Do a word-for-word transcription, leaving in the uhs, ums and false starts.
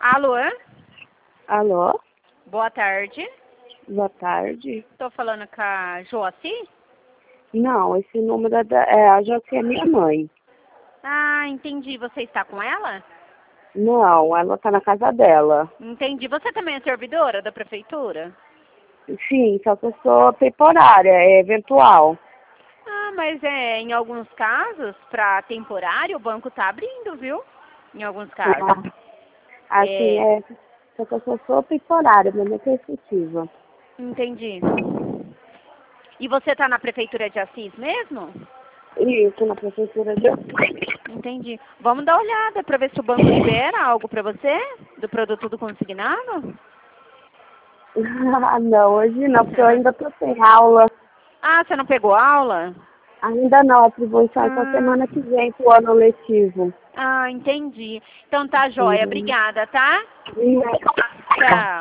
Alô? Alô? Boa tarde. Boa tarde. Estou falando com a Joaci? Não, esse número é, da, é a Joaci é minha mãe. Ah, entendi. Você está com ela? Não, ela tá na casa dela. Entendi. Você também é servidora da prefeitura? Sim, só que eu sou temporária, é eventual. Ah, mas é, em alguns casos, para temporário, o banco tá abrindo, viu? Em alguns casos. Assim, É, é. Só que eu só sou temporária, mas não é efetiva. entendi. E você tá na prefeitura de Assis mesmo? Isso, na prefeitura de Entendi. Vamos dar uma olhada para ver se o banco libera algo para você do produto do consignado? Ah, não, hoje não, porque eu ainda tô sem aula. Ah, você não pegou aula? Ainda não, a atribuição é só Ah, semana que vem pro ano letivo. ah, entendi. Então tá, joia. Uhum. Obrigada, tá? E- Tchau.